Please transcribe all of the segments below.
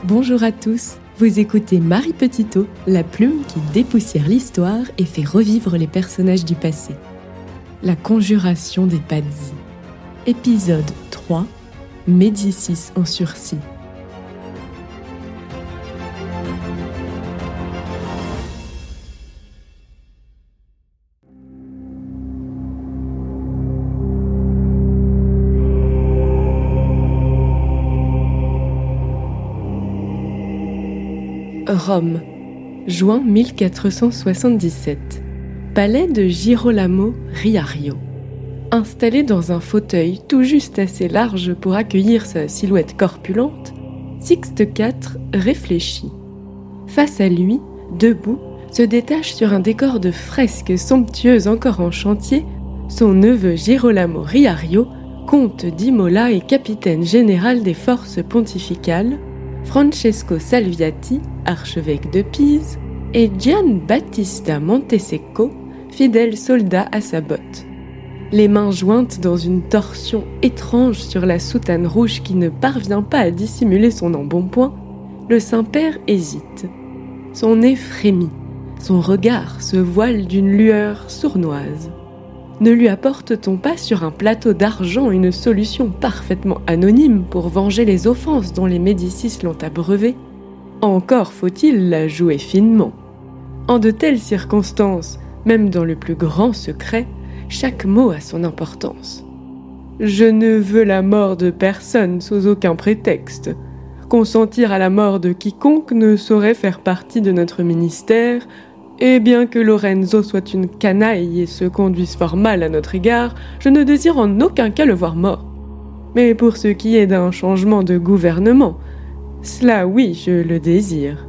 Bonjour à tous, vous écoutez Marie Petitot, la plume qui dépoussière l'histoire et fait revivre les personnages du passé. La conjuration des Pazzi. Épisode 3, Médicis en sursis. Rome, juin 1477. Palais de Girolamo Riario. Installé dans un fauteuil tout juste assez large pour accueillir sa silhouette corpulente, Sixte IV réfléchit. Face à lui, debout, se détache sur un décor de fresques somptueuses encore en chantier, son neveu Girolamo Riario, comte d'Imola et capitaine général des forces pontificales, Francesco Salviati, archevêque de Pise, et Gian Battista Montesecco, fidèle soldat à sa botte. Les mains jointes dans une torsion étrange sur la soutane rouge qui ne parvient pas à dissimuler son embonpoint, le Saint-Père hésite. Son nez frémit, son regard se voile d'une lueur sournoise. Ne lui apporte-t-on pas sur un plateau d'argent une solution parfaitement anonyme pour venger les offenses dont les Médicis l'ont abreuvé ? Encore faut-il la jouer finement. En de telles circonstances, même dans le plus grand secret, chaque mot a son importance. Je ne veux la mort de personne sous aucun prétexte. Consentir à la mort de quiconque ne saurait faire partie de notre ministère, et bien que Lorenzo soit une canaille et se conduise fort mal à notre égard, je ne désire en aucun cas le voir mort. Mais pour ce qui est d'un changement de gouvernement, cela oui, je le désire.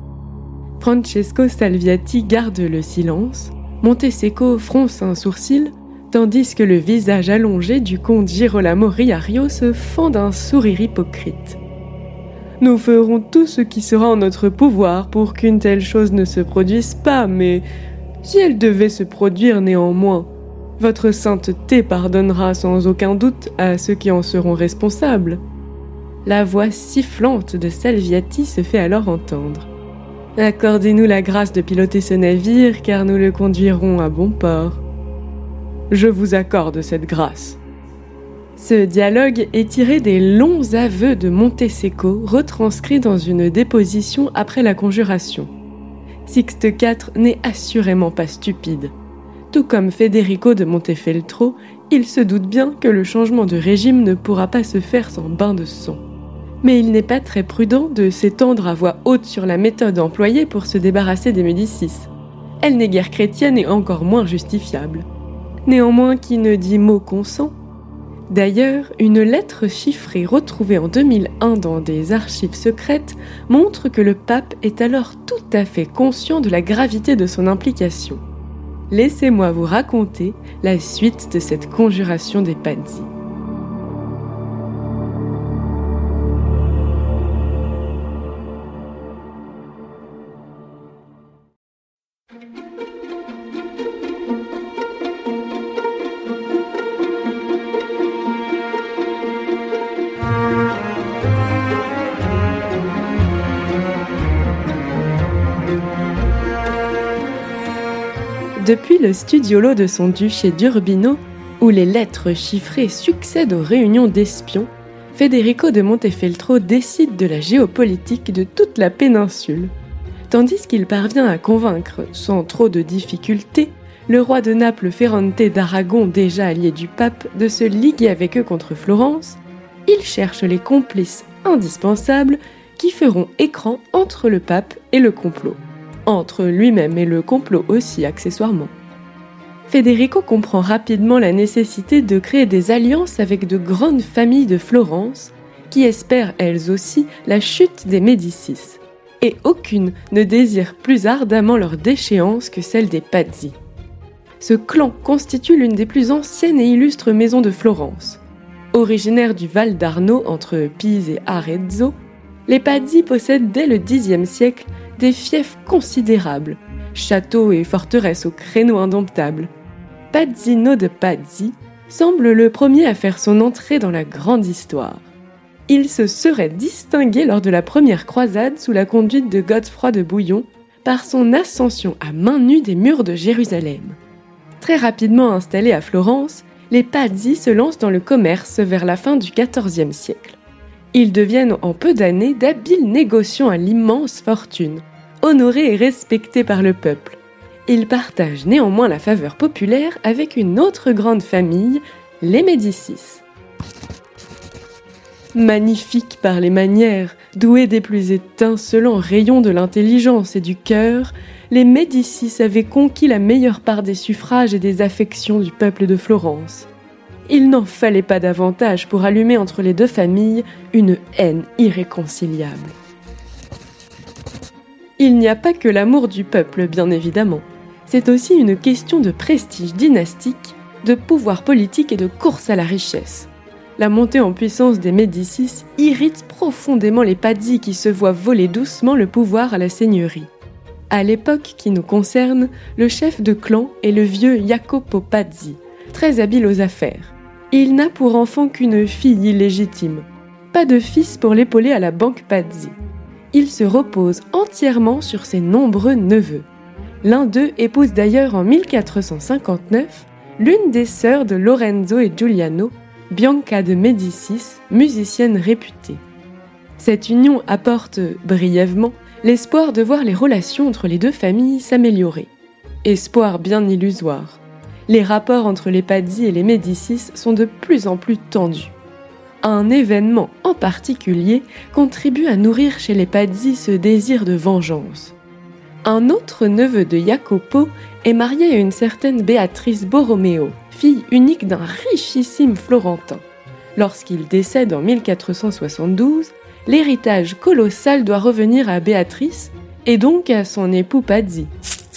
Francesco Salviati garde le silence, Montesecco fronce un sourcil, tandis que le visage allongé du comte Girolamo Riario se fend d'un sourire hypocrite. Nous ferons tout ce qui sera en notre pouvoir pour qu'une telle chose ne se produise pas, mais si elle devait se produire néanmoins, votre sainteté pardonnera sans aucun doute à ceux qui en seront responsables. La voix sifflante de Salviati se fait alors entendre. Accordez-nous la grâce de piloter ce navire, car nous le conduirons à bon port. Je vous accorde cette grâce. Ce dialogue est tiré des longs aveux de Montesecco, retranscrits dans une déposition après la conjuration. Sixte IV n'est assurément pas stupide. Tout comme Federico de Montefeltro, il se doute bien que le changement de régime ne pourra pas se faire sans bain de sang. Mais il n'est pas très prudent de s'étendre à voix haute sur la méthode employée pour se débarrasser des Médicis. Elle n'est guère chrétienne et encore moins justifiable. Néanmoins, qui ne dit mot consent. D'ailleurs, une lettre chiffrée retrouvée en 2001 dans des archives secrètes montre que le pape est alors tout à fait conscient de la gravité de son implication. Laissez-moi vous raconter la suite de cette conjuration des Pazzi. Depuis le studiolo de son duché d'Urbino, où les lettres chiffrées succèdent aux réunions d'espions, Federico de Montefeltro décide de la géopolitique de toute la péninsule. Tandis qu'il parvient à convaincre, sans trop de difficultés, le roi de Naples Ferrante d'Aragon, déjà allié du pape, de se liguer avec eux contre Florence, il cherche les complices indispensables qui feront écran entre le pape et le complot. Entre lui-même et le complot aussi accessoirement. Federico comprend rapidement la nécessité de créer des alliances avec de grandes familles de Florence qui espèrent elles aussi la chute des Médicis. Et aucune ne désire plus ardemment leur déchéance que celle des Pazzi. Ce clan constitue l'une des plus anciennes et illustres maisons de Florence. Originaires du Val d'Arno entre Pise et Arezzo, les Pazzi possèdent dès le Xe siècle des fiefs considérables, châteaux et forteresses aux créneaux indomptables. Pazzino de Pazzi semble le premier à faire son entrée dans la grande histoire. Il se serait distingué lors de la première croisade sous la conduite de Godefroy de Bouillon par son ascension à main nue des murs de Jérusalem. Très rapidement installés à Florence, les Pazzi se lancent dans le commerce vers la fin du XIVe siècle. Ils deviennent en peu d'années d'habiles négociants à l'immense fortune, honorés et respectés par le peuple. Ils partagent néanmoins la faveur populaire avec une autre grande famille, les Médicis. Magnifiques par les manières, doués des plus étincelants rayons de l'intelligence et du cœur, les Médicis avaient conquis la meilleure part des suffrages et des affections du peuple de Florence. Il n'en fallait pas davantage pour allumer entre les deux familles une haine irréconciliable. Il n'y a pas que l'amour du peuple, bien évidemment. C'est aussi une question de prestige dynastique, de pouvoir politique et de course à la richesse. La montée en puissance des Médicis irrite profondément les Pazzi qui se voient voler doucement le pouvoir à la seigneurie. À l'époque qui nous concerne, le chef de clan est le vieux Jacopo Pazzi, très habile aux affaires. Il n'a pour enfant qu'une fille illégitime. Pas de fils pour l'épauler à la banque Pazzi. Il se repose entièrement sur ses nombreux neveux. L'un d'eux épouse d'ailleurs en 1459 l'une des sœurs de Lorenzo et Giuliano, Bianca de Médicis, musicienne réputée. Cette union apporte, brièvement, l'espoir de voir les relations entre les deux familles s'améliorer. Espoir bien illusoire. Les rapports entre les Pazzi et les Médicis sont de plus en plus tendus. Un événement en particulier contribue à nourrir chez les Pazzi ce désir de vengeance. Un autre neveu de Jacopo est marié à une certaine Béatrice Borromeo, fille unique d'un richissime Florentin. Lorsqu'il décède en 1472, l'héritage colossal doit revenir à Béatrice et donc à son époux Pazzi.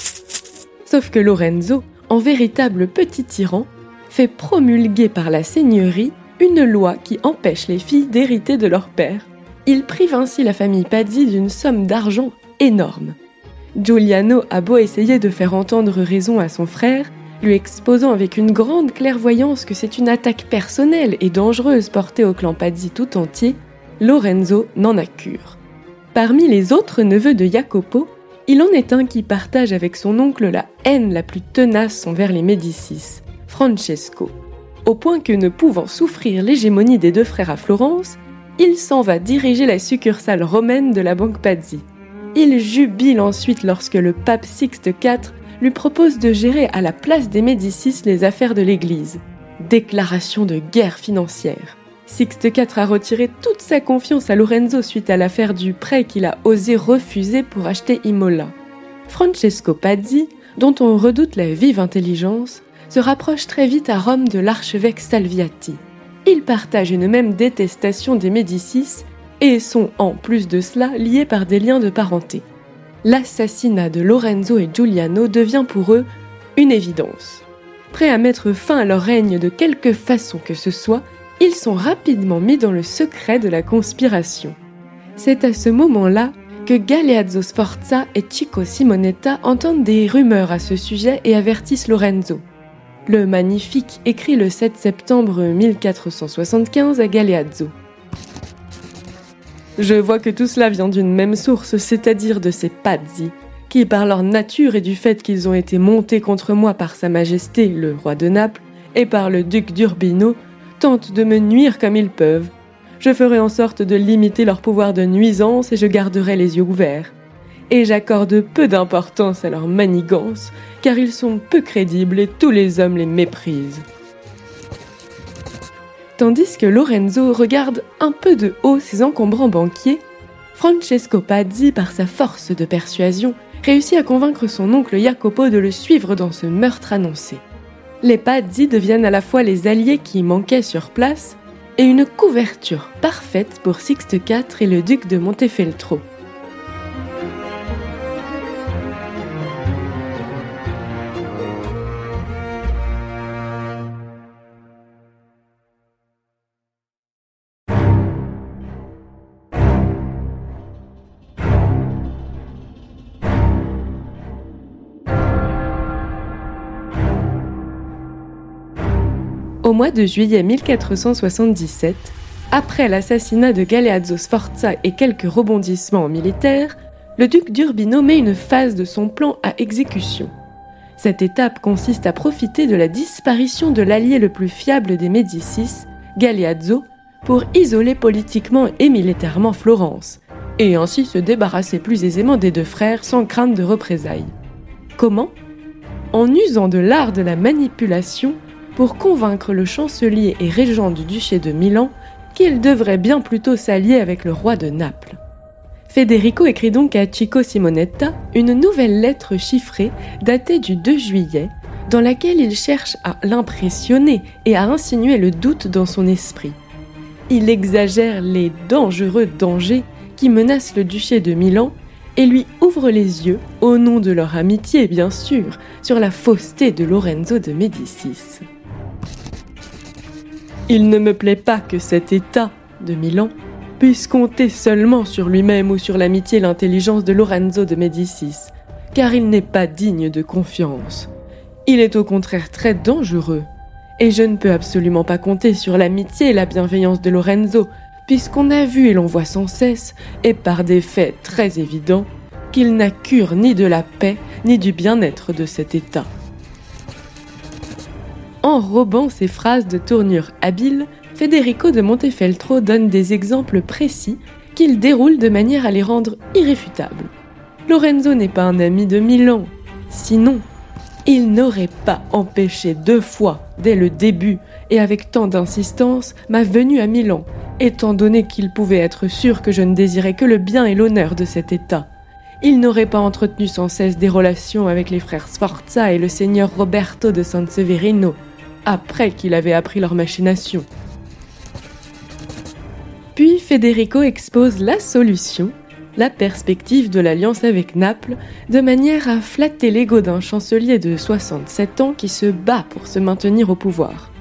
Sauf que Lorenzo, en véritable petit tyran, fait promulguer par la seigneurie une loi qui empêche les filles d'hériter de leur père. Il prive ainsi la famille Pazzi d'une somme d'argent énorme. Giuliano a beau essayer de faire entendre raison à son frère, lui exposant avec une grande clairvoyance que c'est une attaque personnelle et dangereuse portée au clan Pazzi tout entier, Lorenzo n'en a cure. Parmi les autres neveux de Jacopo, il en est un qui partage avec son oncle la haine la plus tenace envers les Médicis, Francesco, au point que, ne pouvant souffrir l'hégémonie des deux frères à Florence, il s'en va diriger la succursale romaine de la banque Pazzi. Il jubile ensuite lorsque le pape Sixte IV lui propose de gérer à la place des Médicis les affaires de l'Église. Déclaration de guerre financière. Sixte IV a retiré toute sa confiance à Lorenzo suite à l'affaire du prêt qu'il a osé refuser pour acheter Imola. Francesco Pazzi, dont on redoute la vive intelligence, se rapproche très vite à Rome de l'archevêque Salviati. Ils partagent une même détestation des Médicis et sont, en plus de cela, liés par des liens de parenté. L'assassinat de Lorenzo et Giuliano devient pour eux une évidence. Prêts à mettre fin à leur règne de quelque façon que ce soit, ils sont rapidement mis dans le secret de la conspiration. C'est à ce moment-là que Galeazzo Sforza et Chico Simonetta entendent des rumeurs à ce sujet et avertissent Lorenzo. Le Magnifique écrit le 7 septembre 1475 à Galeazzo. Je vois que tout cela vient d'une même source, c'est-à-dire de ces Pazzi, qui, par leur nature et du fait qu'ils ont été montés contre moi par Sa Majesté, le roi de Naples, et par le duc d'Urbino, tentent de me nuire comme ils peuvent. Je ferai en sorte de limiter leur pouvoir de nuisance et je garderai les yeux ouverts. Et j'accorde peu d'importance à leur manigance, car ils sont peu crédibles et tous les hommes les méprisent. Tandis que Lorenzo regarde un peu de haut ses encombrants banquiers, Francesco Pazzi, par sa force de persuasion, réussit à convaincre son oncle Jacopo de le suivre dans ce meurtre annoncé. Les Pazzi deviennent à la fois les alliés qui manquaient sur place et une couverture parfaite pour Sixte IV et le duc de Montefeltro. Au mois de juillet 1477, Après l'assassinat de Galeazzo Sforza et quelques rebondissements militaires, le duc d'Urbino met une phase de son plan à exécution. Cette étape consiste à profiter de la disparition de l'allié le plus fiable des Médicis, Galeazzo, pour isoler politiquement et militairement Florence, et ainsi se débarrasser plus aisément des deux frères sans crainte de représailles. Comment ? En usant de l'art de la manipulation pour convaincre le chancelier et régent du duché de Milan qu'il devrait bien plutôt s'allier avec le roi de Naples. Federico écrit donc à Chico Simonetta une nouvelle lettre chiffrée datée du 2 juillet, dans laquelle il cherche à l'impressionner et à insinuer le doute dans son esprit. Il exagère les dangereux dangers qui menacent le duché de Milan et lui ouvre les yeux, au nom de leur amitié bien sûr, sur la fausseté de Lorenzo de Médicis. Il ne me plaît pas que cet État de Milan puisse compter seulement sur lui-même ou sur l'amitié et l'intelligence de Lorenzo de Médicis, car il n'est pas digne de confiance. Il est au contraire très dangereux, et je ne peux absolument pas compter sur l'amitié et la bienveillance de Lorenzo, puisqu'on a vu et l'on voit sans cesse, et par des faits très évidents, qu'il n'a cure ni de la paix ni du bien-être de cet État. Enrobant ces phrases de tournure habile, Federico de Montefeltro donne des exemples précis qu'il déroule de manière à les rendre irréfutables. Lorenzo n'est pas un ami de Milan, sinon il n'aurait pas empêché 2 fois, dès le début et avec tant d'insistance, ma venue à Milan, étant donné qu'il pouvait être sûr que je ne désirais que le bien et l'honneur de cet État. Il n'aurait pas entretenu sans cesse des relations avec les frères Sforza et le seigneur Roberto de Sanseverino, après qu'il avait appris leurs machinations. Puis Federico expose la solution, la perspective de l'alliance avec Naples, de manière à flatter l'ego d'un chancelier de 67 ans qui se bat pour se maintenir au pouvoir.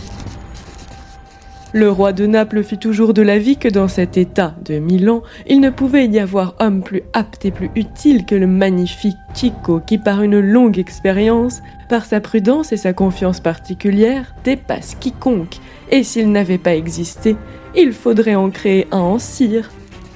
Le roi de Naples fit toujours de l'avis que dans cet état de Milan, il ne pouvait y avoir homme plus apte et plus utile que le magnifique Chico qui, par une longue expérience, par sa prudence et sa confiance particulière, dépasse quiconque, et s'il n'avait pas existé, il faudrait en créer un en cire.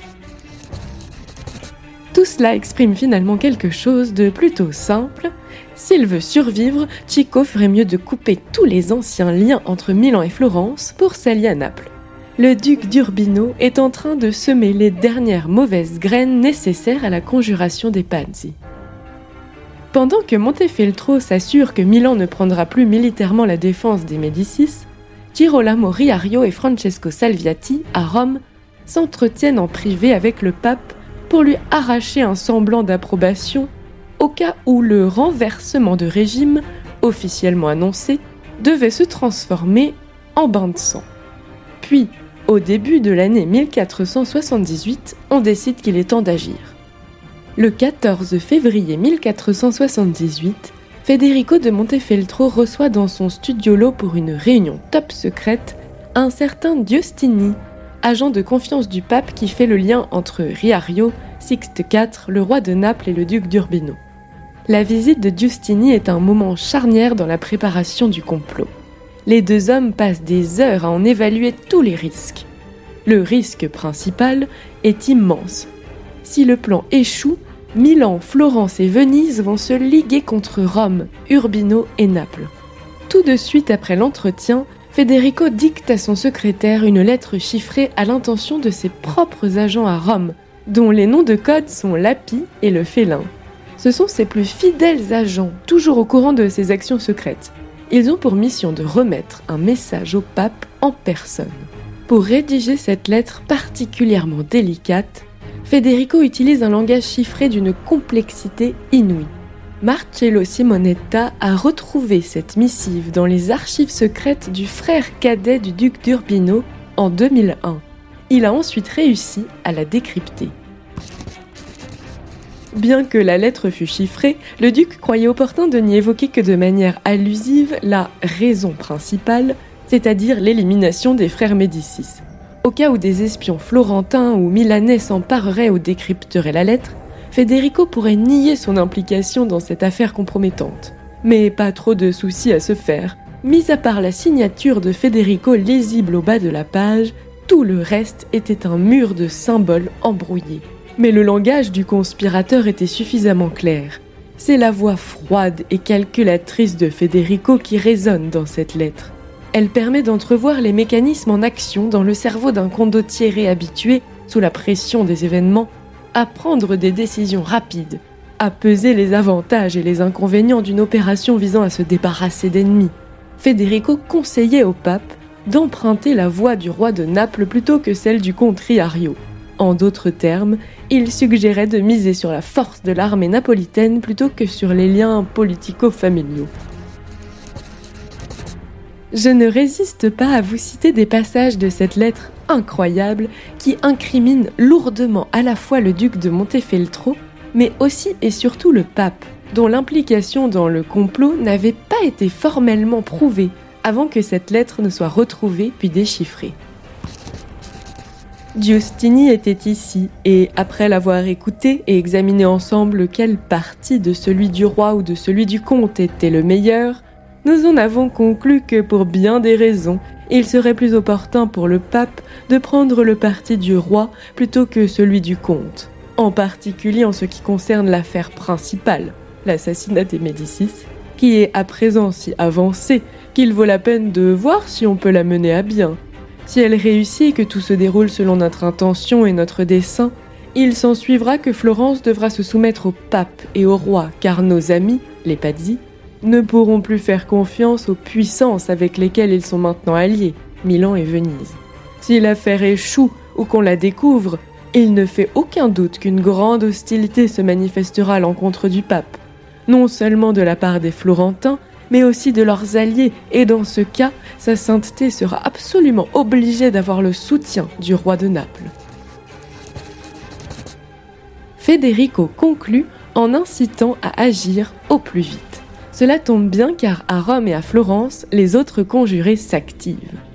Tout cela exprime finalement quelque chose de plutôt simple. S'il veut survivre, Chico ferait mieux de couper tous les anciens liens entre Milan et Florence pour s'allier à Naples. Le duc d'Urbino est en train de semer les dernières mauvaises graines nécessaires à la conjuration des Pazzi. Pendant que Montefeltro s'assure que Milan ne prendra plus militairement la défense des Médicis, Girolamo Riario et Francesco Salviati, à Rome, s'entretiennent en privé avec le pape pour lui arracher un semblant d'approbation au cas où le renversement de régime, officiellement annoncé, devait se transformer en bain de sang. Puis, au début de l'année 1478, on décide qu'il est temps d'agir. Le 14 février 1478, Federico de Montefeltro reçoit dans son studiolo pour une réunion top secrète un certain Giustini, agent de confiance du pape qui fait le lien entre Riario, Sixte IV, le roi de Naples et le duc d'Urbino. La visite de Giustini est un moment charnière dans la préparation du complot. Les 2 hommes passent des heures à en évaluer tous les risques. Le risque principal est immense. Si le plan échoue, Milan, Florence et Venise vont se liguer contre Rome, Urbino et Naples. Tout de suite après l'entretien, Federico dicte à son secrétaire une lettre chiffrée à l'intention de ses propres agents à Rome, dont les noms de code sont l'Api et le Félin. Ce sont ses plus fidèles agents, toujours au courant de ses actions secrètes. Ils ont pour mission de remettre un message au pape en personne. Pour rédiger cette lettre particulièrement délicate, Federico utilise un langage chiffré d'une complexité inouïe. Marcello Simonetta a retrouvé cette missive dans les archives secrètes du frère cadet du duc d'Urbino en 2001. Il a ensuite réussi à la décrypter. Bien que la lettre fût chiffrée, le duc croyait opportun de n'y évoquer que de manière allusive la raison principale, c'est-à-dire l'élimination des frères Médicis. Au cas où des espions florentins ou milanais s'empareraient ou décrypteraient la lettre, Federico pourrait nier son implication dans cette affaire compromettante. Mais pas trop de soucis à se faire. Mis à part la signature de Federico lisible au bas de la page, Tout le reste était un mur de symboles embrouillés. Mais le langage du conspirateur était suffisamment clair. C'est la voix froide et calculatrice de Federico qui résonne dans cette lettre. Elle permet d'entrevoir les mécanismes en action dans le cerveau d'un condottiere réhabitué, sous la pression des événements, à prendre des décisions rapides, à peser les avantages et les inconvénients d'une opération visant à se débarrasser d'ennemis. Federico conseillait au pape d'emprunter la voie du roi de Naples plutôt que celle du comte Riario. En d'autres termes, il suggérait de miser sur la force de l'armée napolitaine plutôt que sur les liens politico-familiaux. Je ne résiste pas à vous citer des passages de cette lettre incroyable qui incriminent lourdement à la fois le duc de Montefeltro, mais aussi et surtout le pape, dont l'implication dans le complot n'avait pas été formellement prouvée avant que cette lettre ne soit retrouvée puis déchiffrée. Giustini était ici, et après l'avoir écouté et examiné ensemble quelle partie de celui du roi ou de celui du comte était le meilleur, nous en avons conclu que pour bien des raisons, il serait plus opportun pour le pape de prendre le parti du roi plutôt que celui du comte, en particulier en ce qui concerne l'affaire principale, l'assassinat des Médicis, qui est à présent si avancée qu'il vaut la peine de voir si on peut la mener à bien. Si elle réussit et que tout se déroule selon notre intention et notre dessein, il s'ensuivra que Florence devra se soumettre au pape et au roi, car nos amis, les Pazzi, ne pourront plus faire confiance aux puissances avec lesquelles ils sont maintenant alliés, Milan et Venise. Si l'affaire échoue ou qu'on la découvre, il ne fait aucun doute qu'une grande hostilité se manifestera à l'encontre du pape, non seulement de la part des Florentins, mais aussi de leurs alliés, et dans ce cas, sa sainteté sera absolument obligée d'avoir le soutien du roi de Naples. Federico conclut en incitant à agir au plus vite. Cela tombe bien car à Rome et à Florence, les autres conjurés s'activent.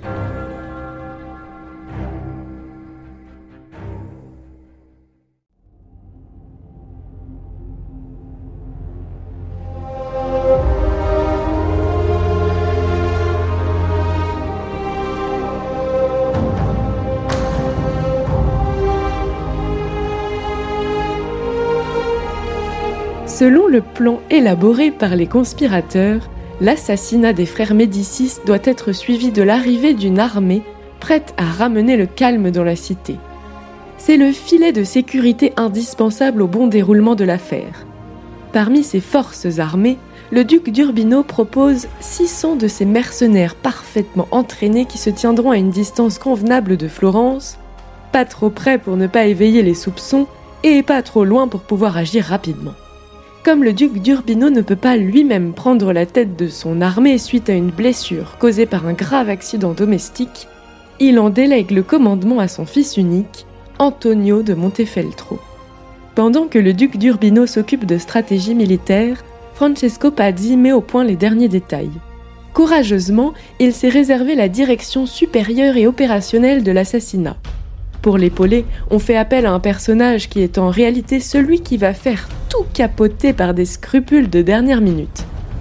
Selon le plan élaboré par les conspirateurs, l'assassinat des frères Médicis doit être suivi de l'arrivée d'une armée prête à ramener le calme dans la cité. C'est le filet de sécurité indispensable au bon déroulement de l'affaire. Parmi ces forces armées, le duc d'Urbino propose 600 de ces mercenaires parfaitement entraînés qui se tiendront à une distance convenable de Florence, pas trop près pour ne pas éveiller les soupçons et pas trop loin pour pouvoir agir rapidement. Comme le duc d'Urbino ne peut pas lui-même prendre la tête de son armée suite à une blessure causée par un grave accident domestique, il en délègue le commandement à son fils unique, Antonio de Montefeltro. Pendant que le duc d'Urbino s'occupe de stratégie militaire, Francesco Pazzi met au point les derniers détails. Courageusement, il s'est réservé la direction supérieure et opérationnelle de l'assassinat. Pour l'épauler, on fait appel à un personnage qui est en réalité celui qui va faire tout capoter par des scrupules de dernière minute.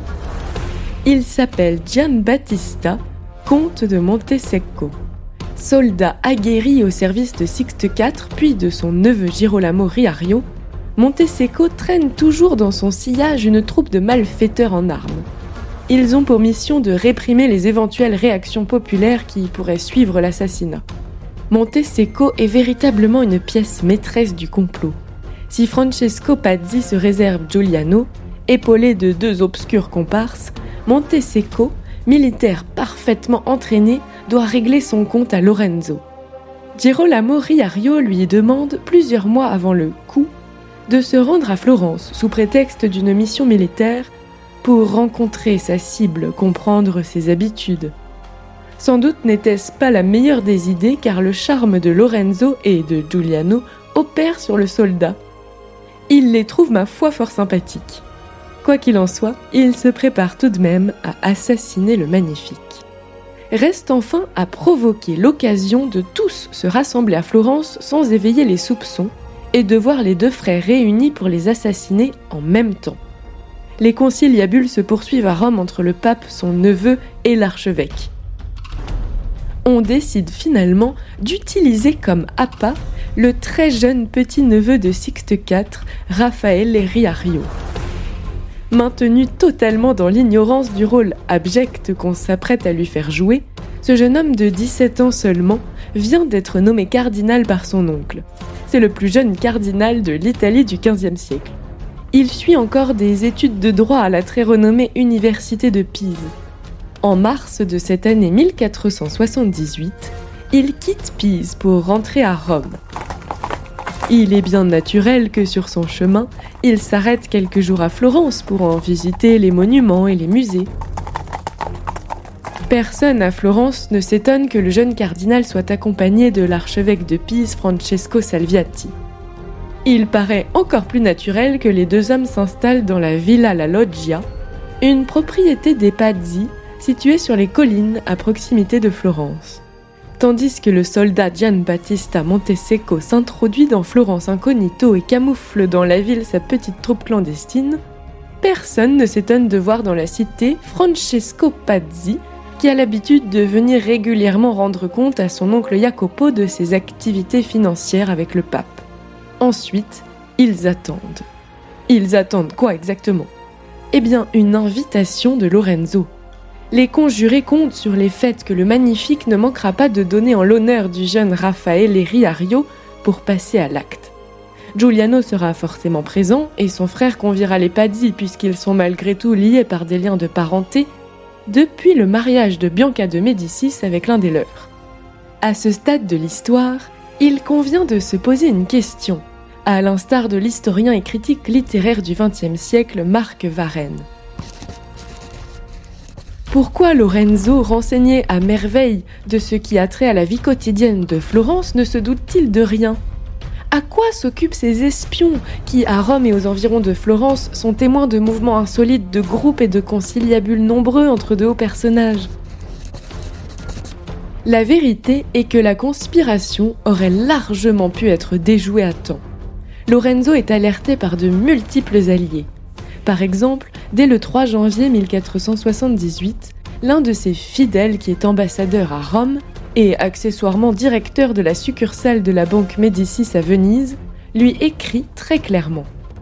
Il s'appelle Giambattista, comte de Montesecco. Soldat aguerri au service de Sixte IV, puis de son neveu Girolamo Riario, Montesecco traîne toujours dans son sillage une troupe de malfaiteurs en armes. Ils ont pour mission de réprimer les éventuelles réactions populaires qui pourraient suivre l'assassinat. Montesecco est véritablement une pièce maîtresse du complot. Si Francesco Pazzi se réserve Giuliano, épaulé de 2 obscurs comparses, Montesecco, militaire parfaitement entraîné, doit régler son compte à Lorenzo. Girolamo Riario lui demande, plusieurs mois avant le coup, de se rendre à Florence sous prétexte d'une mission militaire pour rencontrer sa cible, comprendre ses habitudes. Sans doute n'était-ce pas la meilleure des idées car le charme de Lorenzo et de Giuliano opère sur le soldat. Il les trouve ma foi fort sympathiques. Quoi qu'il en soit, il se prépare tout de même à assassiner le Magnifique. Reste enfin à provoquer l'occasion de tous se rassembler à Florence sans éveiller les soupçons et de voir les 2 frères réunis pour les assassiner en même temps. Les conciliabules se poursuivent à Rome entre le pape, son neveu et l'archevêque. on décide finalement d'utiliser comme appât le très jeune petit-neveu de Sixte IV, Raffaele Riario. Maintenu totalement dans l'ignorance du rôle abject qu'on s'apprête à lui faire jouer, ce jeune homme de 17 ans seulement vient d'être nommé cardinal par son oncle. C'est le plus jeune cardinal de l'Italie du XVe siècle. Il suit encore des études de droit à la très renommée Université de Pise. En mars de cette année 1478, il quitte Pise pour rentrer à Rome. Il est bien naturel que sur son chemin, il s'arrête quelques jours à Florence pour en visiter les monuments et les musées. Personne à Florence ne s'étonne que le jeune cardinal soit accompagné de l'archevêque de Pise, Francesco Salviati. Il paraît encore plus naturel que les deux hommes s'installent dans la Villa La Loggia, une propriété des Pazzi située sur les collines à proximité de Florence. Tandis que le soldat Giambattista Montesecco s'introduit dans Florence incognito et camoufle dans la ville sa petite troupe clandestine, personne ne s'étonne de voir dans la cité Francesco Pazzi, qui a l'habitude de venir régulièrement rendre compte à son oncle Jacopo de ses activités financières avec le pape. Ensuite, ils attendent. Ils attendent quoi exactement ? Eh bien, une invitation de Lorenzo. Les conjurés comptent sur les fêtes que le Magnifique ne manquera pas de donner en l'honneur du jeune Raffaele Riario pour passer à l'acte. Giuliano sera forcément présent et son frère conviera les Pazzi puisqu'ils sont malgré tout liés par des liens de parenté depuis le mariage de Bianca de Médicis avec l'un des leurs. À ce stade de l'histoire, il convient de se poser une question, à l'instar de l'historien et critique littéraire du XXe siècle Marc Varenne. Pourquoi Lorenzo, renseigné à merveille de ce qui a trait à la vie quotidienne de Florence, ne se doute-t-il de rien ? À quoi s'occupent ces espions qui, à Rome et aux environs de Florence, sont témoins de mouvements insolites de groupes et de conciliabules nombreux entre de hauts personnages ? La vérité est que la conspiration aurait largement pu être déjouée à temps. Lorenzo est alerté par de multiples alliés. Par exemple, dès le 3 janvier 1478, l'un de ses fidèles qui est ambassadeur à Rome et accessoirement directeur de la succursale de la banque Médicis à Venise, lui écrit très clairement.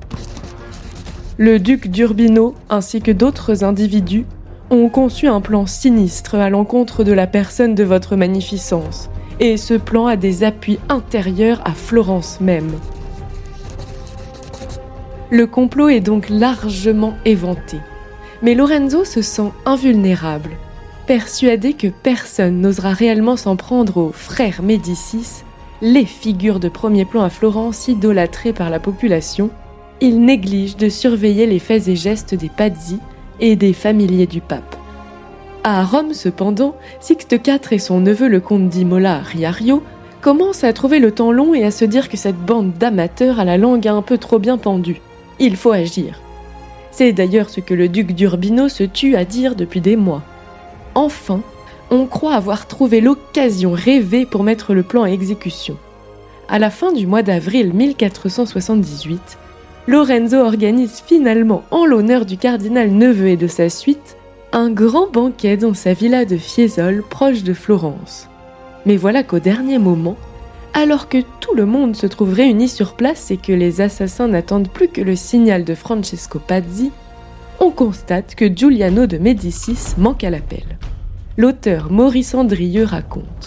Le duc d'Urbino ainsi que d'autres individus ont conçu un plan sinistre à l'encontre de la personne de votre magnificence, et ce plan a des appuis intérieurs à Florence même. Le complot est donc largement éventé. Mais Lorenzo se sent invulnérable, persuadé que personne n'osera réellement s'en prendre aux frères Médicis, les figures de premier plan à Florence idolâtrées par la population. Il néglige de surveiller les faits et gestes des Pazzi et des familiers du pape. À Rome cependant, Sixte IV et son neveu le comte d'Imola, Riario, commencent à trouver le temps long et à se dire que cette bande d'amateurs a la langue un peu trop bien pendue. Il faut agir. C'est d'ailleurs ce que le duc d'Urbino se tue à dire depuis des mois. Enfin, on croit avoir trouvé l'occasion rêvée pour mettre le plan à exécution. À la fin du mois d'avril 1478, Lorenzo organise finalement, en l'honneur du cardinal neveu et de sa suite, un grand banquet dans sa villa de Fiesole, proche de Florence. Mais voilà qu'au dernier moment, alors que tout le monde se trouve réuni sur place et que les assassins n'attendent plus que le signal de Francesco Pazzi, on constate que Giuliano de Médicis manque à l'appel. L'auteur Maurice Andrieux raconte.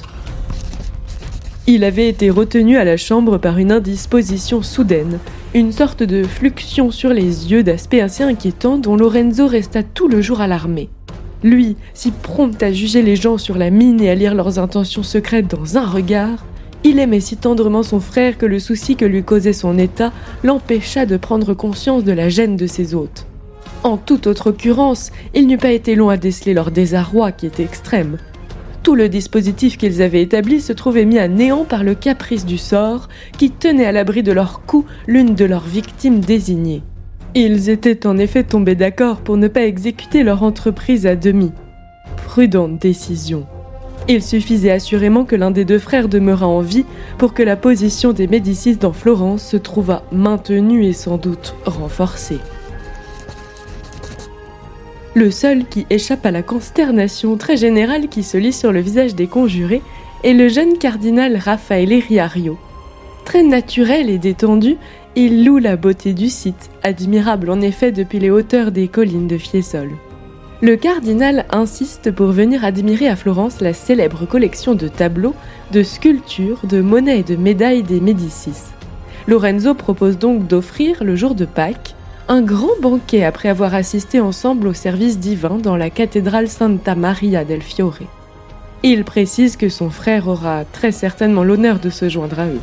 Il avait été retenu à la chambre par une indisposition soudaine, une sorte de fluxion sur les yeux d'aspect assez inquiétant dont Lorenzo resta tout le jour alarmé. Lui, si prompt à juger les gens sur la mine et à lire leurs intentions secrètes dans un regard, il aimait si tendrement son frère que le souci que lui causait son état l'empêcha de prendre conscience de la gêne de ses hôtes. En toute autre occurrence, il n'eût pas été long à déceler leur désarroi qui était extrême. Tout le dispositif qu'ils avaient établi se trouvait mis à néant par le caprice du sort qui tenait à l'abri de leurs coups l'une de leurs victimes désignées. Ils étaient en effet tombés d'accord pour ne pas exécuter leur entreprise à demi. Prudente décision. Il suffisait assurément que l'un des deux frères demeurât en vie pour que la position des Médicis dans Florence se trouvât maintenue et sans doute renforcée. Le seul qui échappe à la consternation très générale qui se lit sur le visage des conjurés est le jeune cardinal Raffaele Riario. Très naturel et détendu, il loue la beauté du site, admirable en effet depuis les hauteurs des collines de Fiesole. Le cardinal insiste pour venir admirer à Florence la célèbre collection de tableaux, de sculptures, de monnaies et de médailles des Médicis. Lorenzo propose donc d'offrir, le jour de Pâques, un grand banquet après avoir assisté ensemble au service divin dans la cathédrale Santa Maria del Fiore. Il précise que son frère aura très certainement l'honneur de se joindre à eux.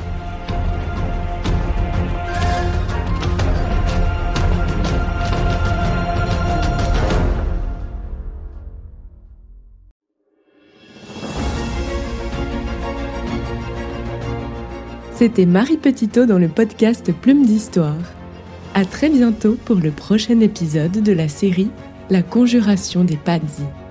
C'était Marie Petitot dans le podcast Plume d'Histoire. À très bientôt pour le prochain épisode de la série La Conjuration des Pazzi.